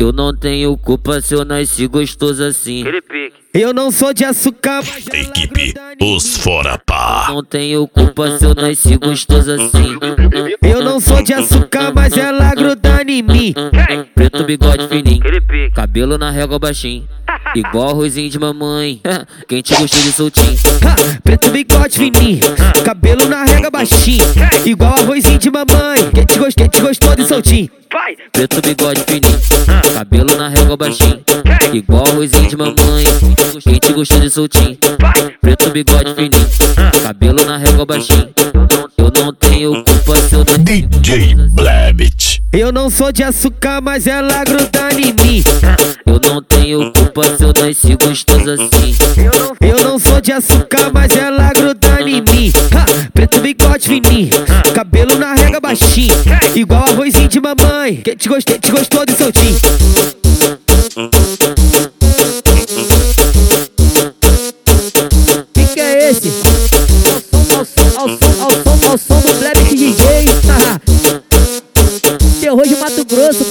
Eu não tenho culpa se eu nasci gostoso assim. Eu não sou de açúcar, mas Equipe Os Fora Pá. Não tenho culpa se eu nasci gostoso assim. eu não sou de açúcar, mas ela gruda em mim. Preto, bigode fininho, cabelo na régua baixinho, igual arrozinho de mamãe. Quente, gostou de soltinho. Preto, bigode fininho, cabelo na régua baixinho, igual arrozinho de mamãe. Quem te gostou de soltinho? Preto, bigode fininho, cabelo na régua baixinho, igual arrozinho de mamãe. Quente, gostou de soltinho. Preto, bigode fininho, cabelo na régua baixinho. Eu não tenho culpa se eu DJ Blabit. Eu não sou de açúcar, mas ela gruda em mim. Eu não tenho culpa se eu nasci gostoso assim. Eu não sou de açúcar, mas ela gruda em mim. Preto, bigode fininho, cabelo na régua baixinho, igual arrozinho de mamãe. Quem te gostou de soltinho? Que é esse? Ao som do Blabit DJ. Terror de Mato Grosso.